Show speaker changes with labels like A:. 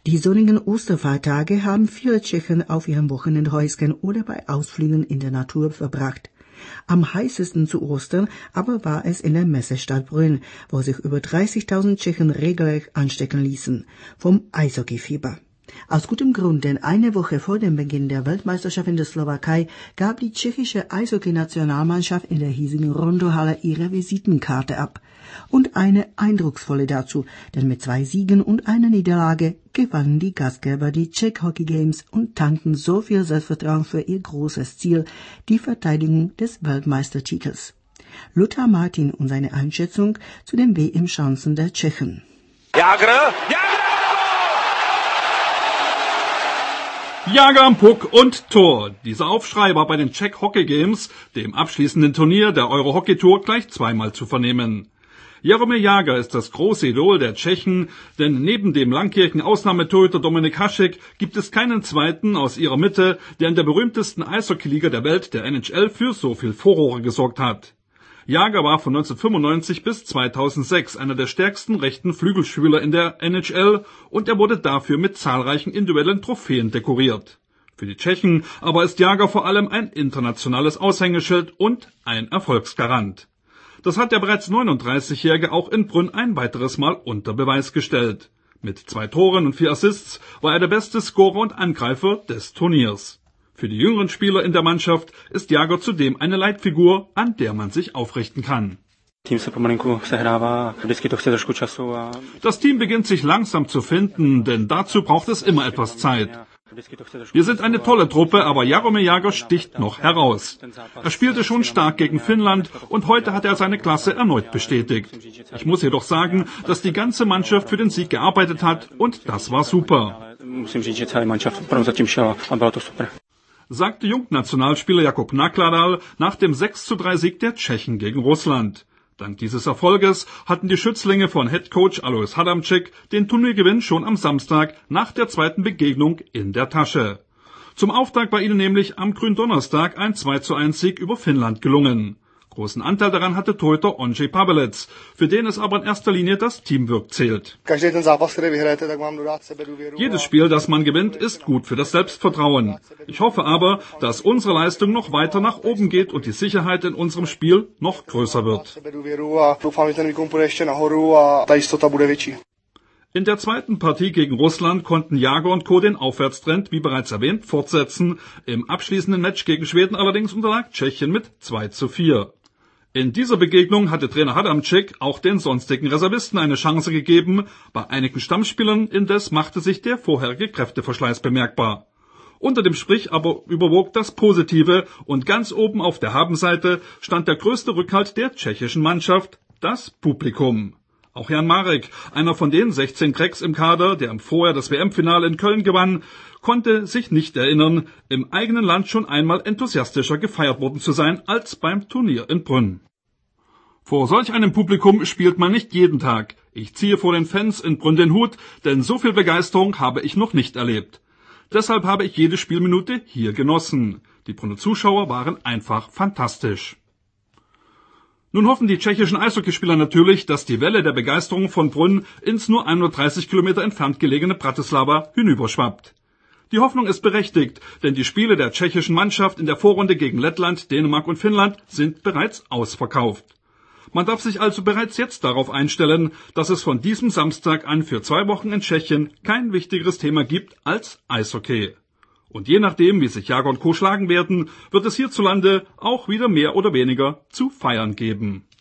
A: Die sonnigen Osterfeiertage haben viele Tschechen auf ihren Wochenendhäuschen oder bei Ausflügen in der Natur verbracht. Am heißesten zu Ostern aber war es in der Messestadt Brünn, wo sich über 30.000 Tschechen regelrecht anstecken ließen vom Eishockeyfieber. Aus gutem Grund, denn eine Woche vor dem Beginn der Weltmeisterschaft in der Slowakei gab die tschechische Eishockey-Nationalmannschaft in der hiesigen Rondohalle ihre Visitenkarte ab. Und eine eindrucksvolle dazu, denn mit 2 Siegen und einer Niederlage gewannen die Gastgeber die Czech Hockey Games und tankten so viel Selbstvertrauen für ihr großes Ziel, die Verteidigung des Weltmeistertitels. Lothar Martin und seine Einschätzung zu den WM-Chancen der Tschechen.
B: Jágr am Puck und Tor. Dieser Aufschrei war bei den Czech Hockey Games, dem abschließenden Turnier der Euro-Hockey Tour, gleich zweimal zu vernehmen. Jaromír Jágr ist das große Idol der Tschechen, denn neben dem langjährigen Ausnahmetorhüter Dominik Hasek gibt es keinen zweiten aus ihrer Mitte, der in der berühmtesten Eishockeyliga der Welt, der NHL, für so viel Furore gesorgt hat. Jágr war von 1995 bis 2006 einer der stärksten rechten Flügelspieler in der NHL und er wurde dafür mit zahlreichen individuellen Trophäen dekoriert. Für die Tschechen aber ist Jágr vor allem ein internationales Aushängeschild und ein Erfolgsgarant. Das hat der bereits 39-Jährige auch in Brünn ein weiteres Mal unter Beweis gestellt. Mit 2 Toren und 4 Assists war er der beste Scorer und Angreifer des Turniers. Für die jüngeren Spieler in der Mannschaft ist Jágr zudem eine Leitfigur, an der man sich aufrichten kann. Das Team beginnt sich langsam zu finden, denn dazu braucht es immer etwas Zeit. Wir sind eine tolle Truppe, aber Jaromír Jágr sticht noch heraus. Er spielte schon stark gegen Finnland und heute hat er seine Klasse erneut bestätigt. Ich muss jedoch sagen, dass die ganze Mannschaft für den Sieg gearbeitet hat und das war super. Sagte Jungnationalspieler Jakub Nakladal nach dem 6:3 Sieg der Tschechen gegen Russland. Dank dieses Erfolges hatten die Schützlinge von Headcoach Alois Hadamczyk den Turniergewinn schon am Samstag nach der zweiten Begegnung in der Tasche. Zum Auftakt war ihnen nämlich am Gründonnerstag ein 2:1 Sieg über Finnland gelungen. Großen Anteil daran hatte Torhüter Ondřej Pavelec, für den es aber in erster Linie das Teamwork zählt. Jedes Spiel, das man gewinnt, ist gut für das Selbstvertrauen. Ich hoffe aber, dass unsere Leistung noch weiter nach oben geht und die Sicherheit in unserem Spiel noch größer wird. In der zweiten Partie gegen Russland konnten Jágr und Co. den Aufwärtstrend, wie bereits erwähnt, fortsetzen. Im abschließenden Match gegen Schweden allerdings unterlag Tschechien mit 2:4. In dieser Begegnung hatte Trainer Hadamczyk auch den sonstigen Reservisten eine Chance gegeben. Bei einigen Stammspielern indes machte sich der vorherige Kräfteverschleiß bemerkbar. Unter dem Strich aber überwog das Positive und ganz oben auf der Habenseite stand der größte Rückhalt der tschechischen Mannschaft, das Publikum. Auch Jan Marek, einer von den 16 Cracks im Kader, der im Vorjahr das WM-Finale in Köln gewann, konnte sich nicht erinnern, im eigenen Land schon einmal enthusiastischer gefeiert worden zu sein als beim Turnier in Brünn. Vor solch einem Publikum spielt man nicht jeden Tag. Ich ziehe vor den Fans in Brünn den Hut, denn so viel Begeisterung habe ich noch nicht erlebt. Deshalb habe ich jede Spielminute hier genossen. Die Brünner Zuschauer waren einfach fantastisch. Nun hoffen die tschechischen Eishockeyspieler natürlich, dass die Welle der Begeisterung von Brünn ins nur 130 Kilometer entfernt gelegene Bratislava hinüberschwappt. Die Hoffnung ist berechtigt, denn die Spiele der tschechischen Mannschaft in der Vorrunde gegen Lettland, Dänemark und Finnland sind bereits ausverkauft. Man darf sich also bereits jetzt darauf einstellen, dass es von diesem Samstag an für 2 Wochen in Tschechien kein wichtigeres Thema gibt als Eishockey. Und je nachdem, wie sich Jágr und Co. schlagen werden, wird es hierzulande auch wieder mehr oder weniger zu feiern geben.